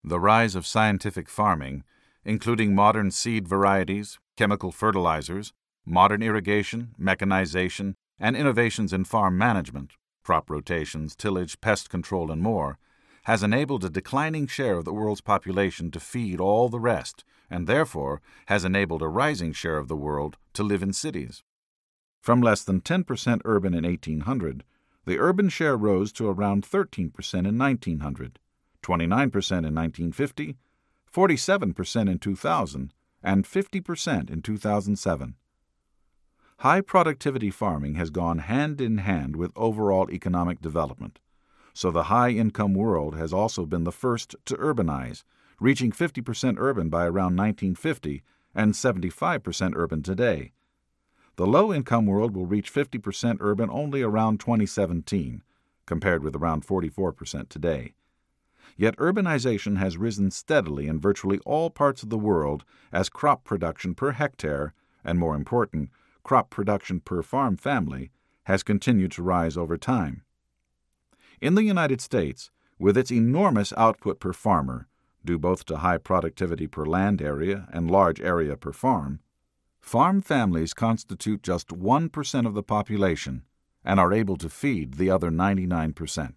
The rise of scientific farming, including modern seed varieties, chemical fertilizers, modern irrigation, mechanization, and innovations in farm management, crop rotations, tillage, pest control, and more, has enabled a declining share of the world's population to feed all the rest, and therefore has enabled a rising share of the world to live in cities. From less than 10% urban in 1800, the urban share rose to around 13% in 1900, 29% in 1950, 47% in 2000, and 50% in 2007. High productivity farming has gone hand in hand with overall economic development, so the high-income world has also been the first to urbanize, reaching 50% urban by around 1950 and 75% urban today. The low-income world will reach 50% urban only around 2017, compared with around 44% today. Yet urbanization has risen steadily in virtually all parts of the world as crop production per hectare, and more important, crop production per farm family, has continued to rise over time. In the United States, with its enormous output per farmer, due both to high productivity per land area and large area per farm families constitute just 1% of the population and are able to feed the other 99%.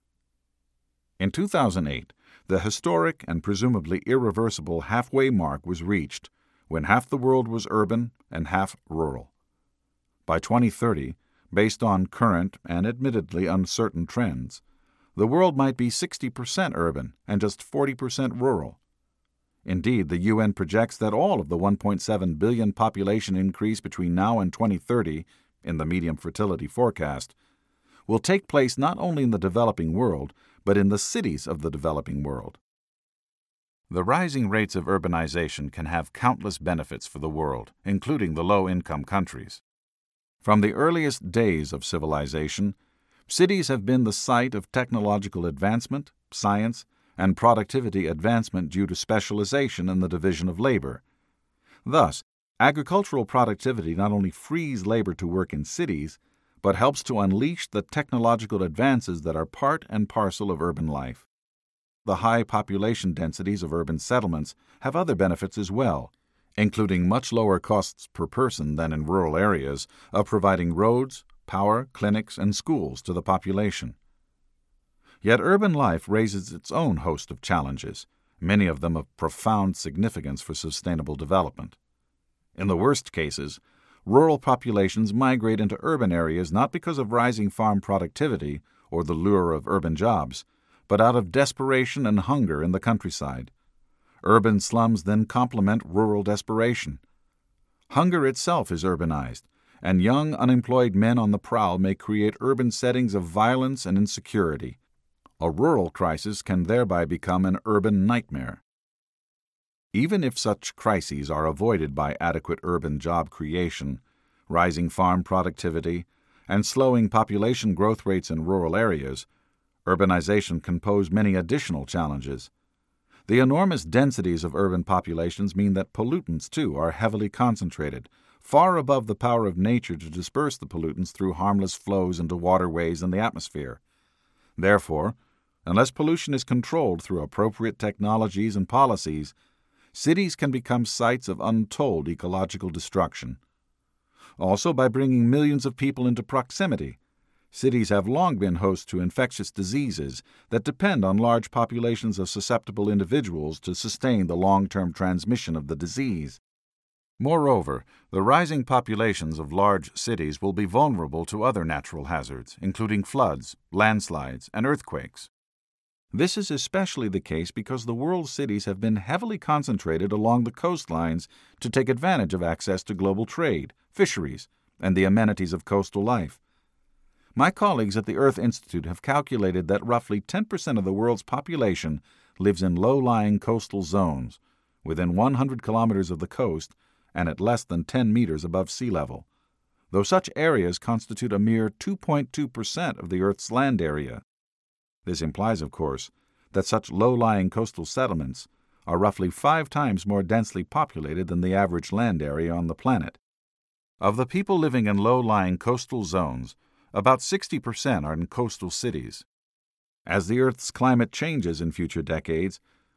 In 2008, the historic and presumably irreversible halfway mark was reached when half the world was urban and half rural. By 2030, based on current and admittedly uncertain trends, the world might be 60% urban and just 40% rural. Indeed, the UN projects that all of the 1.7 billion population increase between now and 2030, in the medium fertility forecast, will take place not only in the developing world, but in the cities of the developing world. The rising rates of urbanization can have countless benefits for the world, including the low-income countries. From the earliest days of civilization, cities have been the site of technological advancement, science, and productivity advancement due to specialization in the division of labor. Thus, agricultural productivity not only frees labor to work in cities, but helps to unleash the technological advances that are part and parcel of urban life. The high population densities of urban settlements have other benefits as well, including much lower costs per person than in rural areas of providing roads, power, clinics, and schools to the population. Yet urban life raises its own host of challenges, many of them of profound significance for sustainable development. In the worst cases, rural populations migrate into urban areas not because of rising farm productivity or the lure of urban jobs, but out of desperation and hunger in the countryside. Urban slums then complement rural desperation. Hunger itself is urbanized, and young unemployed men on the prowl may create urban settings of violence and insecurity. A rural crisis can thereby become an urban nightmare. Even if such crises are avoided by adequate urban job creation, rising farm productivity, and slowing population growth rates in rural areas, urbanization can pose many additional challenges. The enormous densities of urban populations mean that pollutants, too, are heavily concentrated, far above the power of nature to disperse the pollutants through harmless flows into waterways and the atmosphere. Therefore, unless pollution is controlled through appropriate technologies and policies, cities can become sites of untold ecological destruction. Also, by bringing millions of people into proximity, cities have long been hosts to infectious diseases that depend on large populations of susceptible individuals to sustain the long-term transmission of the disease. Moreover, the rising populations of large cities will be vulnerable to other natural hazards, including floods, landslides, and earthquakes. This is especially the case because the world's cities have been heavily concentrated along the coastlines to take advantage of access to global trade, fisheries, and the amenities of coastal life. My colleagues at the Earth Institute have calculated that roughly 10% of the world's population lives in low-lying coastal zones, within 100 kilometers of the coast and at less than 10 meters above sea level, though such areas constitute a mere 2.2% of the Earth's land area. This implies, of course, that such low-lying coastal settlements are roughly 5 times more densely populated than the average land area on the planet. Of the people living in low-lying coastal zones, about 60% are in coastal cities. As the Earth's climate changes in future decades,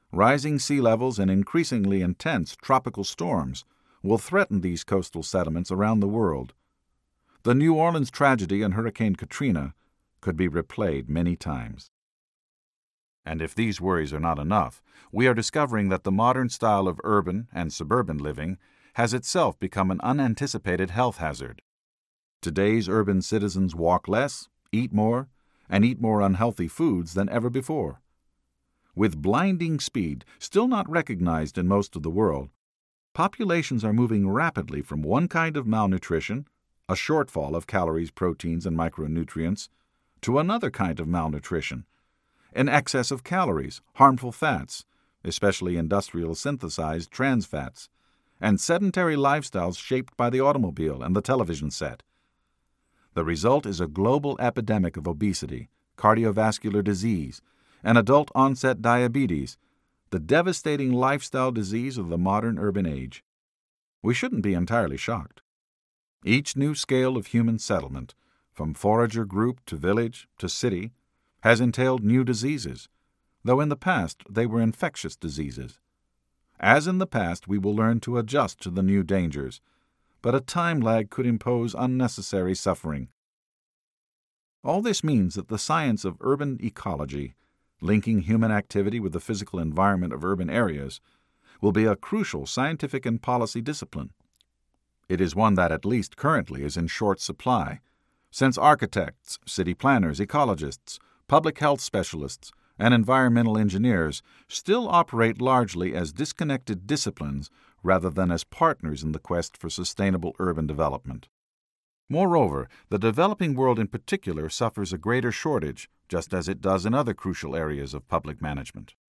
Rising sea levels and increasingly intense tropical storms will threaten these coastal settlements around the world. The New Orleans tragedy and Hurricane Katrina could be replayed many times. And if these worries are not enough, we are discovering that the modern style of urban and suburban living has itself become an unanticipated health hazard. Today's urban citizens walk less, eat more, and eat more unhealthy foods than ever before. With blinding speed, still not recognized in most of the world, populations are moving rapidly from one kind of malnutrition, a shortfall of calories, proteins, and micronutrients, to another kind of malnutrition, an excess of calories, harmful fats, especially industrial synthesized trans fats, and sedentary lifestyles shaped by the automobile and the television set. The result is a global epidemic of obesity, cardiovascular disease, and adult-onset diabetes, the devastating lifestyle disease of the modern urban age. We shouldn't be entirely shocked. Each new scale of human settlement, from forager group to village to city, has entailed new diseases, though in the past they were infectious diseases. As in the past, we will learn to adjust to the new dangers, but a time lag could impose unnecessary suffering. All this means that the science of urban ecology, linking human activity with the physical environment of urban areas, will be a crucial scientific and policy discipline. It is one that at least currently is in short supply, since architects, city planners, ecologists, public health specialists, and environmental engineers still operate largely as disconnected disciplines rather than as partners in the quest for sustainable urban development. Moreover, the developing world in particular suffers a greater shortage, just as it does in other crucial areas of public management.